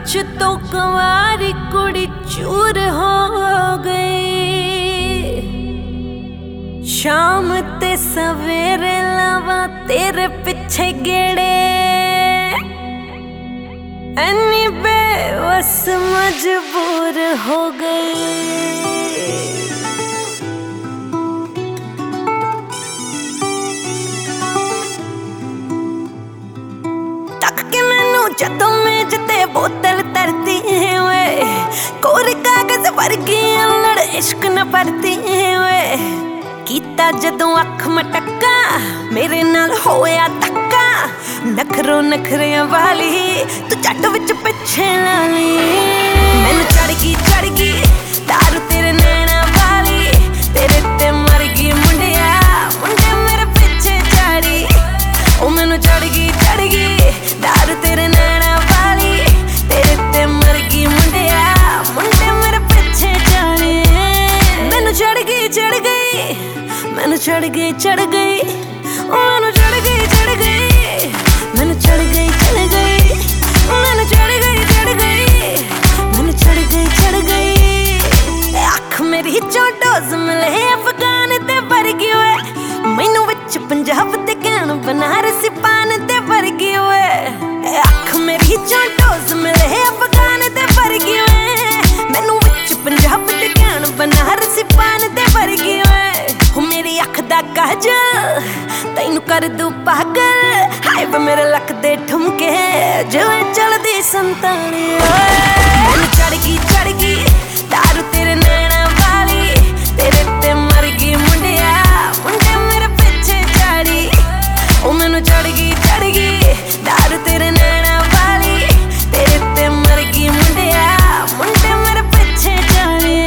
विच तो कुंवारी कुड़ी चूर हो गई। शाम ते सवेरे लावा तेरे पिछे गेड़े, ऐनी बेबस मजबूर हो गई। जदों मेज ते बोतल तरती वे, कोरे कागज वर्गी अल्लड़ इश्क न भरती वे। कीता जदों अख मटक्का मेरे नाल होया धक्का, नखरों नखरियां वाली तू झट विच पिछे ला ली। मैनू चढ़ गई दारू तेरे नैना वाली, तेरे ते मर गई मुंडिया मुंडे मेरे पिछे झाड़ी। ओ मैनू चढ़ गई दारू तेरे नैना वाली, तेरे ते मर गई मुंडिया मुंडे मेरे पिछे जाने। मैनू चढ़ गई मैनू चढ़ गई ओ मैनू चढ़ गई मैनू चढ़ गई मैनू चढ़ गई। अख मेरी चों डोज मिले अफगान ते वर्गी वे, मैनू विच पंजाब ते कैन बनारसी पान ते वर्गी वे। अख मेरी चों डोज मिले अफगान ते वर्गी वे, मैनू विच पंजाब ते कैन बनारसी पान ते वर्गी वे। हो मेरी अख दा काजल तैनू कर दू पागल, हाय वे मेरे लक दे ठुमके जिवें चलदी संताली। मैनू चढ़ गई दारू तेरे नैना वाली, तेरे ते मर गई मुंडिया मुंडे मेरे पिछे झाड़ी। ओ मैनू चढ़ गई दारू तेरे नैना वाली, तेरे ते मर गई मुंडिया मुंडे मेरे पिछे झाड़ी।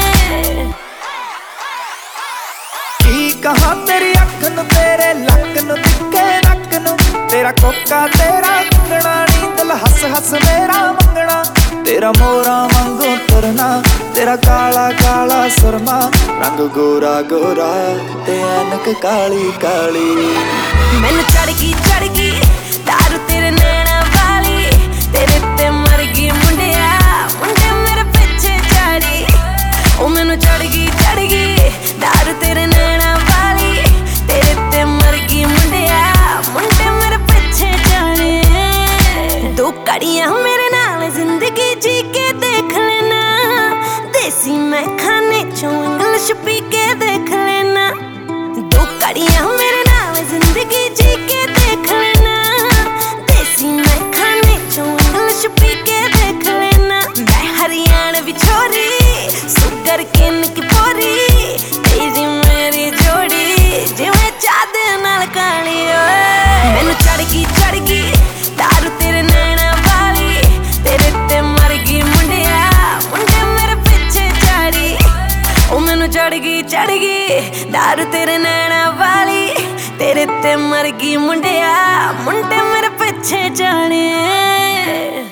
की कहां तेरी अख नू तेरे लक नू तिक्के नक नू, तेरा कोका तेरा कंगना नी दिल हस हस मेरा मंगना। तेरा मोरा वांगू तरना, तेरा काला काला सुरमा, रंग गोरा गोरा ते ऐनक काली काली। मैनू चढ़ गई दारू तेरे नैना वाली, तेरे ते मर गई मुंडिया मुंडे मेरे पिछे झाड़ी। ओ मैनू चढ़ गई दारू तेरे नैना वाली, तेरे ते मर गई मुंडिया मुंडे मेरे पिछे झाड़ी। दो कड़ियां मेरे नाल जिंदगी जी के देख लेना, देसी मैं खाने चों इंग्लिश पी के देख लेना। दो कड़ियां मेरे नाल जिंदगी जी के देख लेना, देसी मैं खाने चों इंग्लिश पी के देख लेना। मैं हरियाणवी छोरी सुगर किन की पोरी, तेरी मेरी जोड़ी जिवें चाँद नाल काली। मैनू चढ़ गई दारू तेरे नैना वाली, तेरे ते मर गई मुंडिया मुंडे मेरे पिछे झाड़ी। ओ मैनू चढ़ गई दारू तेरे नैना वाली, तेरे ते मर गई मुंडिया मुंडे मेरे पिछे जाने।